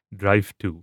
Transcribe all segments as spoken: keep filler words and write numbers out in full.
Drive two.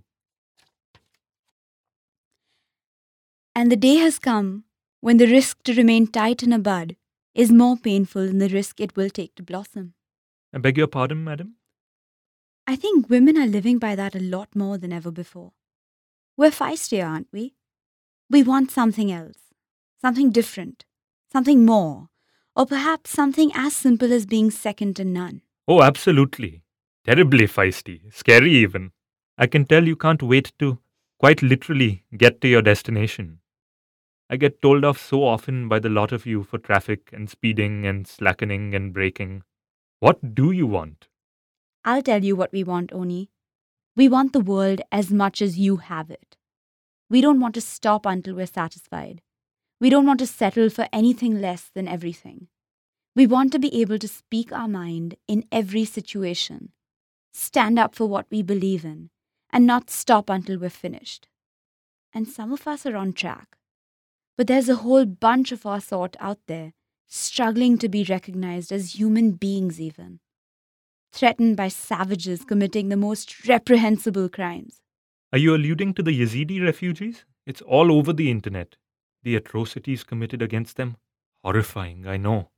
And the day has come when the risk to remain tight in a bud is more painful than the risk it will take to blossom. I beg your pardon, madam? I think women are living by that a lot more than ever before. We're feisty, aren't we? We want something else, something different, something more, or perhaps something as simple as being second to none. Oh, absolutely. Terribly feisty. Scary, even. I can tell you can't wait to, quite literally, get to your destination. I get told off so often by the lot of you for traffic and speeding and slackening and braking. What do you want? I'll tell you what we want, Oni. We want the world as much as you have it. We don't want to stop until we're satisfied. We don't want to settle for anything less than everything. We want to be able to speak our mind in every situation, stand up for what we believe in, and not stop until we're finished. And some of us are on track. But there's a whole bunch of our sort out there, struggling to be recognized as human beings, even. Threatened by savages committing the most reprehensible crimes. Are you alluding to the Yazidi refugees? It's all over the internet. The atrocities committed against them. Horrifying, I know.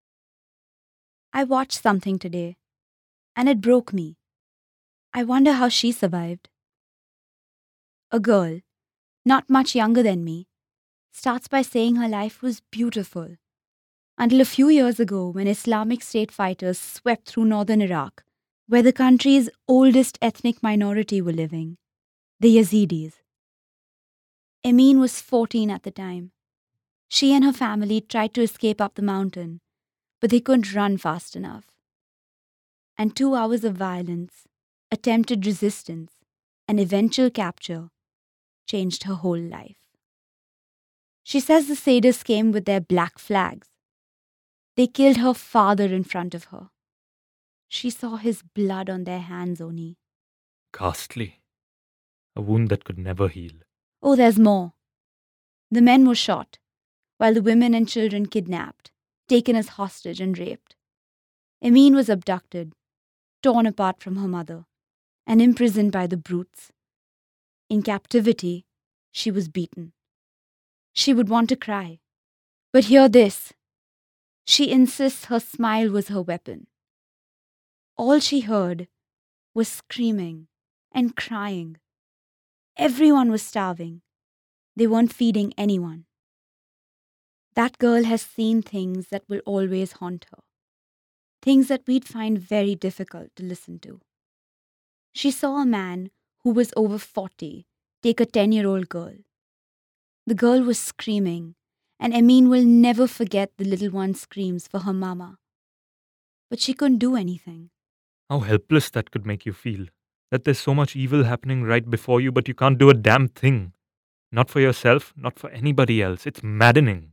I watched something today, and it broke me. I wonder how she survived. A girl, not much younger than me, starts by saying her life was beautiful. Until a few years ago, when Islamic State fighters swept through northern Iraq, where the country's oldest ethnic minority were living, the Yazidis. Emin was fourteen at the time. She and her family tried to escape up the mountain, but they couldn't run fast enough. And two hours of violence, attempted resistance, and eventual capture changed her whole life. She says the sadists came with their black flags. They killed her father in front of her. She saw his blood on their hands, Oni. Ghastly. A wound that could never heal. Oh, there's more. The men were shot, while the women and children kidnapped, taken as hostage and raped. Emin was abducted, torn apart from her mother, and imprisoned by the brutes. In captivity, she was beaten. She would want to cry. But hear this. She insists her smile was her weapon. All she heard was screaming and crying. Everyone was starving. They weren't feeding anyone. That girl has seen things that will always haunt her. Things that we'd find very difficult to listen to. She saw a man who was over forty take a ten-year-old girl. The girl was screaming, and Emin will never forget the little one's screams for her mama. But she couldn't do anything. How helpless that could make you feel. That there's so much evil happening right before you, but you can't do a damn thing. Not for yourself, not for anybody else. It's maddening.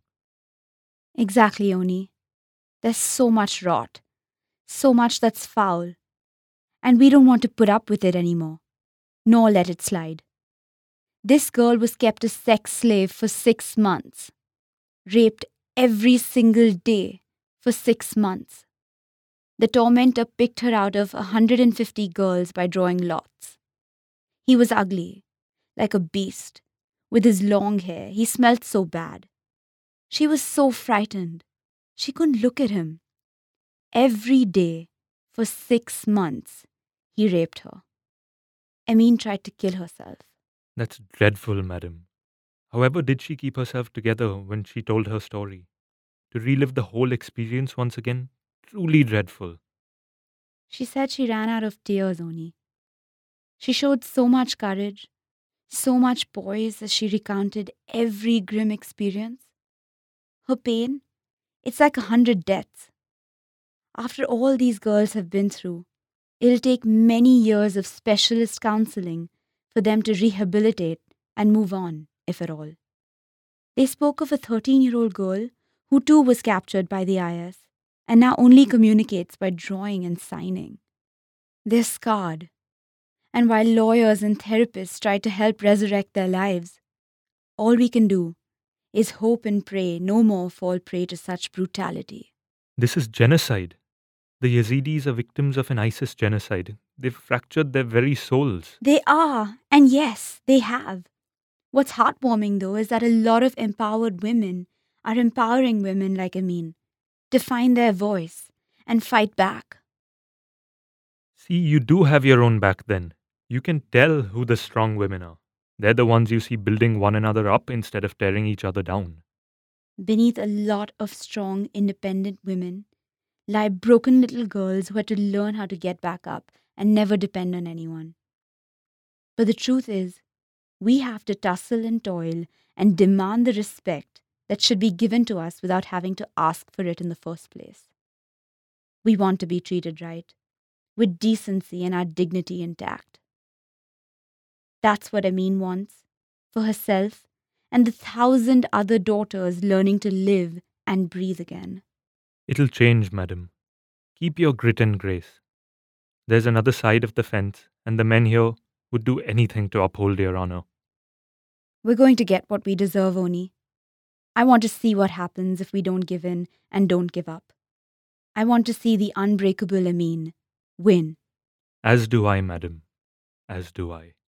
Exactly, Oni. There's so much rot. So much that's foul. And we don't want to put up with it anymore. Nor let it slide. This girl was kept a sex slave for six months. Raped every single day for six months. The tormentor picked her out of one hundred fifty girls by drawing lots. He was ugly, like a beast. With his long hair, he smelt so bad. She was so frightened. She couldn't look at him. Every day, for six months, he raped her. Emin tried to kill herself. That's dreadful, madam. However, did she keep herself together when she told her story? To relive the whole experience once again? Truly dreadful. She said she ran out of tears, Oni. She showed so much courage, so much poise as she recounted every grim experience. Her pain, it's like a hundred deaths. After all these girls have been through, it'll take many years of specialist counseling for them to rehabilitate and move on, if at all. They spoke of a thirteen-year-old girl who too was captured by the I S and now only communicates by drawing and signing. They're scarred. And while lawyers and therapists try to help resurrect their lives, all we can do is hope and pray no more fall prey to such brutality. This is genocide. The Yazidis are victims of an ISIS genocide. They've fractured their very souls. They are, and yes, they have. What's heartwarming though is that a lot of empowered women are empowering women like Amin to find their voice and fight back. See, you do have your own back then. You can tell who the strong women are. They're the ones you see building one another up instead of tearing each other down. Beneath a lot of strong, independent women lie broken little girls who had to learn how to get back up and never depend on anyone. But the truth is, we have to tussle and toil and demand the respect that should be given to us without having to ask for it in the first place. We want to be treated right, with decency and our dignity intact. That's what Amin wants, for herself and the thousand other daughters learning to live and breathe again. It'll change, madam. Keep your grit and grace. There's another side of the fence, and the men here would do anything to uphold your honor. We're going to get what we deserve, Oni. I want to see what happens if we don't give in and don't give up. I want to see the unbreakable Amin win. As do I, madam. As do I.